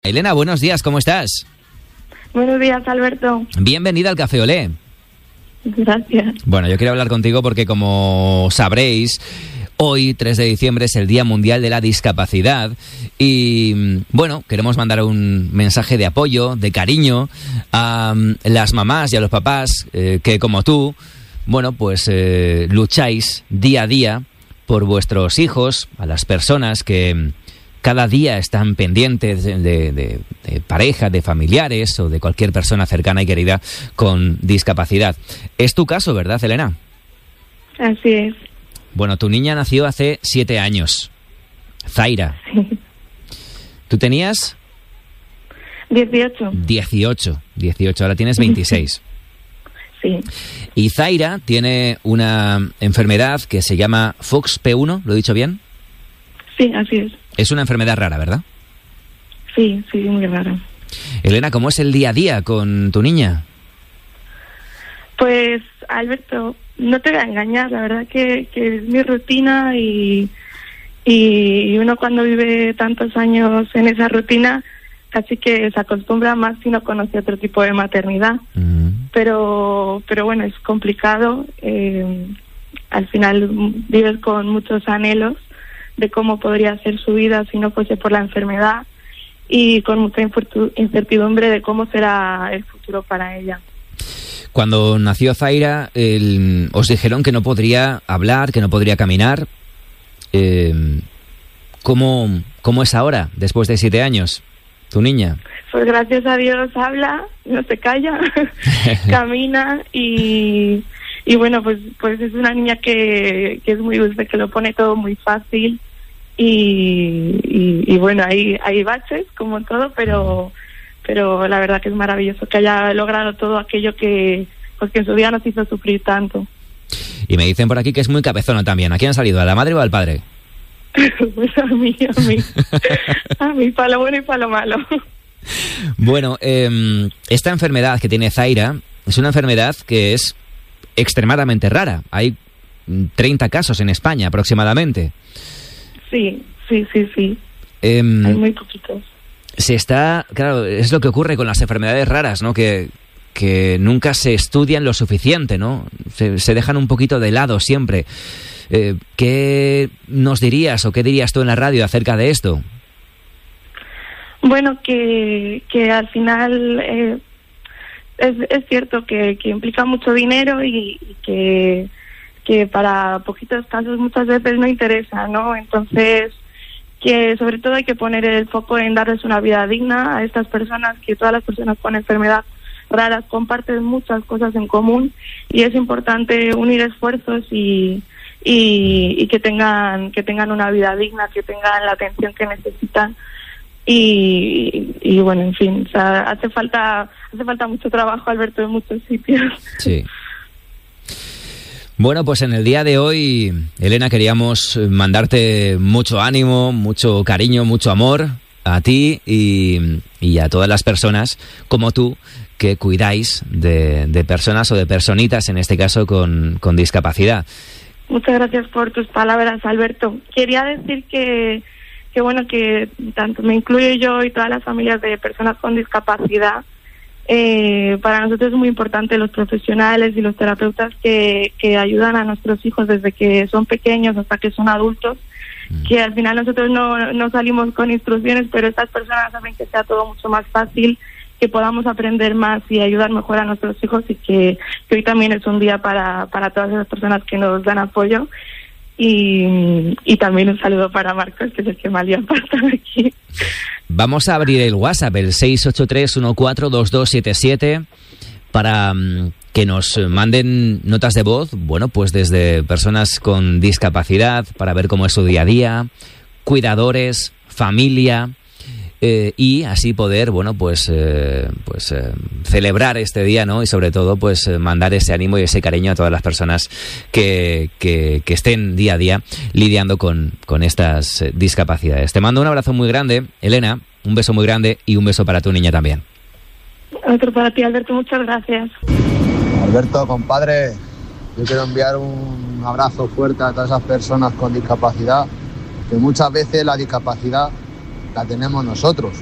Elena, buenos días, ¿cómo estás? Buenos días, Alberto. Bienvenida al Café Olé. Gracias. Bueno, yo quiero hablar contigo porque, como sabréis, hoy, 3 de diciembre, es el Día Mundial de la Discapacidad y, bueno, queremos mandar un mensaje de apoyo, de cariño a las mamás y a los papás que, como tú, bueno, pues lucháis día a día por vuestros hijos, a las personas que cada día están pendientes de pareja, de familiares o de cualquier persona cercana y querida con discapacidad. Es tu caso, ¿verdad, Elena? Así es. Bueno, tu niña nació hace 7 años. Zaira. Sí. ¿Tú tenías? 18. 18, ahora tienes 26. Sí. Y Zaira tiene una enfermedad que se llama FOXP1, ¿lo he dicho bien? Sí, así es. Es una enfermedad rara, ¿verdad? Sí, muy rara. Elena, ¿cómo es el día a día con tu niña? Pues, Alberto, no te voy a engañar, la verdad que es mi rutina y uno cuando vive tantos años en esa rutina casi que se acostumbra más si no conoce otro tipo de maternidad. Pero bueno, es complicado. Al final vives con muchos anhelos de cómo podría ser su vida si no fuese por la enfermedad y con mucha incertidumbre de cómo será el futuro para ella. Cuando nació Zaira, os dijeron que no podría hablar, que no podría caminar. ¿Cómo es ahora, después de 7 años, tu niña? Pues gracias a Dios habla, no se calla, camina y bueno, pues es una niña que es muy dulce, que lo pone todo muy fácil y bueno, hay baches como todo, pero la verdad que es maravilloso que haya logrado todo aquello que en su día nos hizo sufrir tanto. Y me dicen por aquí que es muy cabezona también. ¿A quién ha salido? ¿A la madre o al padre? Pues a mí. A mí, para lo bueno y para lo malo. Bueno, esta enfermedad que tiene Zaira es una enfermedad que es extremadamente rara. Hay 30 casos en España aproximadamente. Sí. Hay muy poquitos. Claro, es lo que ocurre con las enfermedades raras, ¿no? Que nunca se estudian lo suficiente, ¿no? Se dejan un poquito de lado siempre. ¿Qué nos dirías o qué dirías tú en la radio acerca de esto? Bueno, que al final es cierto que implica mucho dinero y que para poquitos casos muchas veces no interesa, ¿no? Entonces, que sobre todo hay que poner el foco en darles una vida digna a estas personas, que todas las personas con enfermedad raras comparten muchas cosas en común y es importante unir esfuerzos y que tengan una vida digna, que tengan la atención que necesitan y bueno, en fin, o sea, hace falta mucho trabajo, Alberto, en muchos sitios. Sí. Bueno, pues en el día de hoy, Elena, queríamos mandarte mucho ánimo, mucho cariño, mucho amor a ti y a todas las personas como tú que cuidáis de personas o de personitas, en este caso con discapacidad. Muchas gracias por tus palabras, Alberto. Quería decir que bueno, que tanto me incluyo yo y todas las familias de personas con discapacidad, para nosotros es muy importante los profesionales y los terapeutas que ayudan a nuestros hijos desde que son pequeños hasta que son adultos, que al final nosotros no salimos con instrucciones, pero estas personas hacen que sea todo mucho más fácil, que podamos aprender más y ayudar mejor a nuestros hijos y que hoy también es un día para todas esas personas que nos dan apoyo. Y también un saludo para Marcos, que es el que me ha liado para estar aquí. Vamos a abrir el WhatsApp, el 683142277, para que nos manden notas de voz, bueno, pues desde personas con discapacidad, para ver cómo es su día a día, cuidadores, familia, y así poder, bueno, pues celebrar este día, ¿no? Y sobre todo, pues mandar ese ánimo y ese cariño a todas las personas que estén día a día lidiando con estas discapacidades. Te mando un abrazo muy grande, Elena, un beso muy grande y un beso para tu niña también. Otro para ti, Alberto, muchas gracias. Alberto, compadre, yo quiero enviar un abrazo fuerte a todas esas personas con discapacidad, que muchas veces la discapacidad la tenemos nosotros,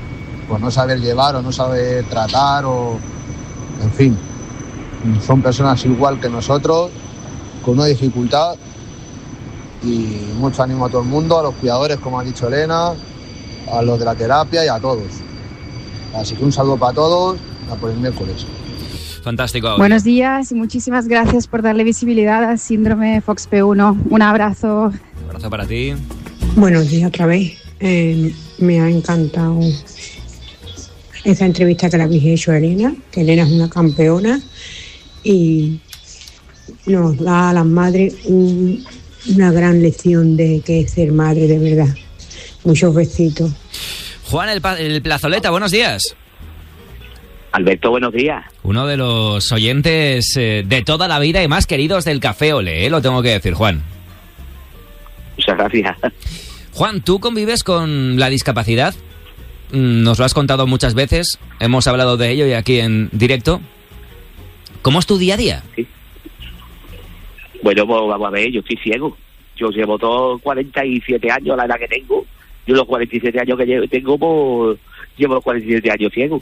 por no saber llevar o no saber tratar o, en fin, son personas igual que nosotros, con una dificultad, y mucho ánimo a todo el mundo, a los cuidadores, como ha dicho Elena, a los de la terapia y a todos. Así que un saludo para todos, a por el miércoles. Fantástico. Buenos días y muchísimas gracias por darle visibilidad al síndrome FOXP1. Un abrazo. Un abrazo para ti. Buenos días otra vez. Me ha encantado esa entrevista que le habéis hecho a Elena, que Elena es una campeona y nos da a las madres una gran lección de qué es ser madre de verdad. Muchos besitos. Juan, el Plazoleta, buenos días. Alberto, buenos días. Uno de los oyentes de toda la vida y más queridos del Café Olé, lo tengo que decir, Juan. Muchas gracias. Juan, ¿tú convives con la discapacidad? Nos lo has contado muchas veces, hemos hablado de ello y aquí en directo. ¿Cómo es tu día a día? Sí. Bueno, pues vamos a ver, yo estoy ciego. Yo llevo todos 47 años, la edad que tengo. Yo los 47 años que tengo, pues llevo los 47 años ciego.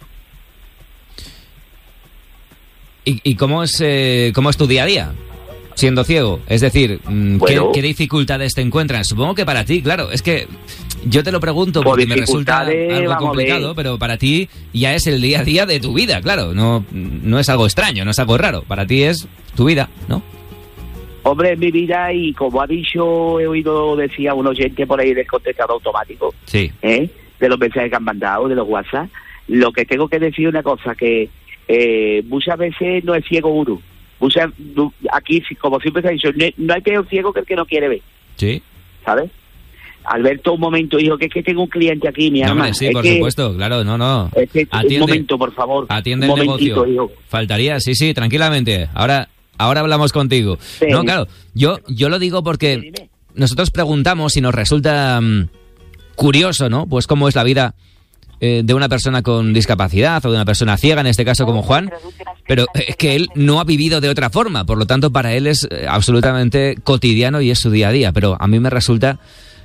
¿Y cómo es tu día a día, siendo ciego? Es decir, bueno, ¿qué dificultades te encuentran? Supongo que para ti, claro, es que yo te lo pregunto porque me resulta algo complicado, pero para ti ya es el día a día de tu vida, claro. No es algo extraño, no es algo raro. Para ti es tu vida, ¿no? Hombre, es mi vida y como ha dicho, he oído, decía un oyente por ahí del contestador automático, sí, de los mensajes que han mandado, de los WhatsApp, lo que tengo que decir una cosa, que muchas veces no es ciego uno. Aquí, como siempre se ha dicho, no hay peor ciego que el que no quiere ver. Sí. ¿Sabes? Alberto, un momento, hijo, que es que tengo un cliente aquí, mi hermano. Hombre, sí, por supuesto, claro, no. Atiende, un momento, por favor. Atiende el negocio. Hijo. Faltaría, sí, tranquilamente. Ahora hablamos contigo. Sí. No, claro, yo lo digo porque nosotros preguntamos y nos resulta curioso, ¿no? Pues cómo es la vida de una persona con discapacidad o de una persona ciega, en este caso como Juan, pero es que él no ha vivido de otra forma, por lo tanto para él es absolutamente cotidiano y es su día a día, pero a mí me resulta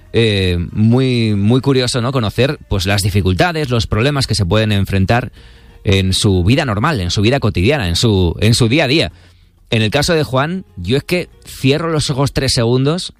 muy, muy curioso, ¿no? Conocer pues las dificultades, los problemas que se pueden enfrentar en su vida normal, en su vida cotidiana, en su día a día. En el caso de Juan, yo es que cierro los ojos 3 segundos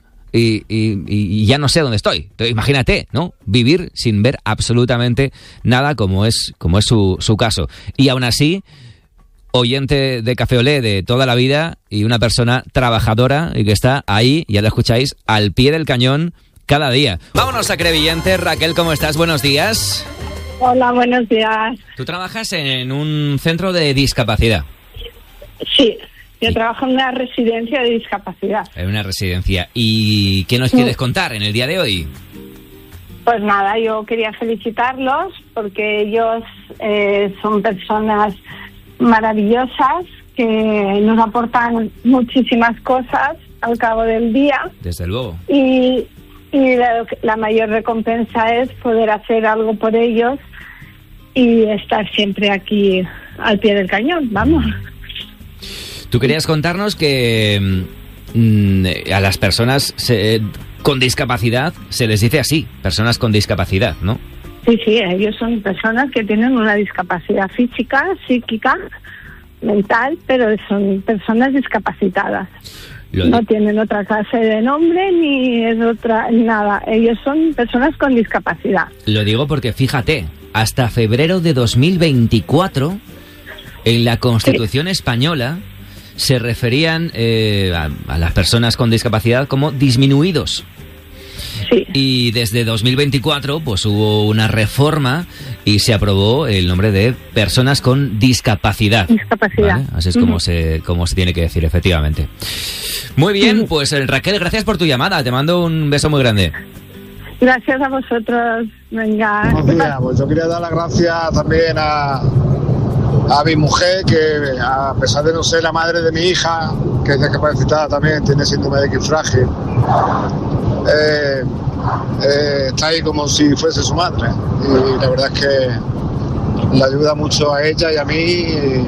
y ya no sé dónde estoy. Entonces, imagínate, ¿no? Vivir sin ver absolutamente nada como es su caso. Y aún así, oyente de Café Olé de toda la vida y una persona trabajadora y que está ahí, ya lo escucháis, al pie del cañón cada día. Vámonos a Crevillente. Raquel, ¿cómo estás? Buenos días. Hola, buenos días. Tú trabajas en un centro de discapacidad. Sí. Yo trabajo en una residencia de discapacidad. En una residencia. ¿Y qué nos quieres contar en el día de hoy? Pues nada, yo quería felicitarlos porque ellos son personas maravillosas que nos aportan muchísimas cosas al cabo del día. Desde luego. Y la mayor recompensa es poder hacer algo por ellos y estar siempre aquí al pie del cañón, vamos. Tú querías contarnos que a las personas con discapacidad se les dice así, personas con discapacidad, ¿no? Sí, ellos son personas que tienen una discapacidad física, psíquica, mental, pero son personas discapacitadas. No tienen otra clase de nombre ni es otra nada. Ellos son personas con discapacidad. Lo digo porque fíjate, hasta febrero de 2024 en la Constitución española se referían a las personas con discapacidad como disminuidos. Sí. Y desde 2024 pues hubo una reforma y se aprobó el nombre de personas con discapacidad. ¿Vale? Así es como se tiene que decir, efectivamente. Muy bien, pues Raquel, gracias por tu llamada. Te mando un beso muy grande. Gracias a vosotros. Venga. Buenos días, pues yo quería dar las gracias también a mi mujer, que a pesar de no ser la madre de mi hija, que es discapacitada también, tiene síndrome de X frágil, está ahí como si fuese su madre. Y la verdad es que le ayuda mucho a ella y a mí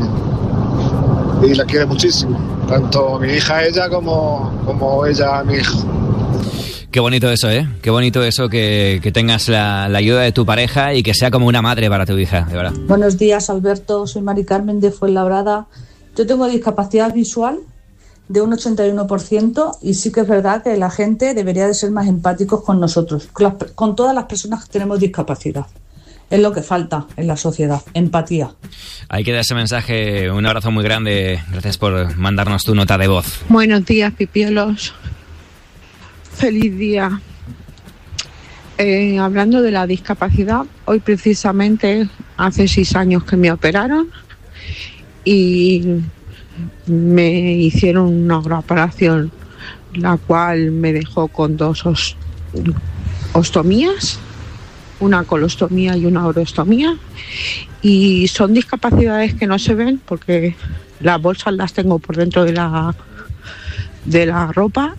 y la quiere muchísimo. Tanto mi hija a ella como ella a mi hijo. Qué bonito eso, ¿eh? Qué bonito eso que tengas la ayuda de tu pareja y que sea como una madre para tu hija, de verdad. Buenos días, Alberto. Soy Mari Carmen de Fuenlabrada. Yo tengo discapacidad visual de un 81% y sí que es verdad que la gente debería de ser más empáticos con nosotros, con todas las personas que tenemos discapacidad. Es lo que falta en la sociedad, empatía. Ahí queda ese mensaje, un abrazo muy grande. Gracias por mandarnos tu nota de voz. Buenos días, pipiolos. Feliz día. Hablando de la discapacidad, hoy precisamente hace 6 años que me operaron y me hicieron una operación, la cual me dejó con 2 ostomías, una colostomía y una orostomía, y son discapacidades que no se ven porque las bolsas las tengo por dentro de la ropa.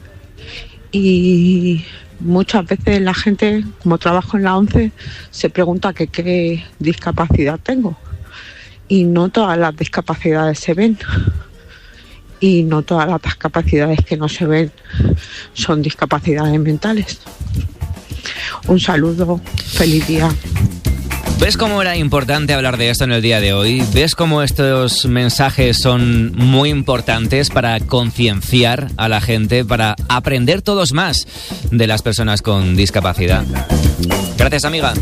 Y muchas veces la gente, como trabajo en la ONCE, se pregunta que qué discapacidad tengo. Y no todas las discapacidades se ven. Y no todas las discapacidades que no se ven son discapacidades mentales. Un saludo, feliz día. ¿Ves cómo era importante hablar de esto en el día de hoy? ¿Ves cómo estos mensajes son muy importantes para concienciar a la gente, para aprender todos más de las personas con discapacidad? Gracias, amiga.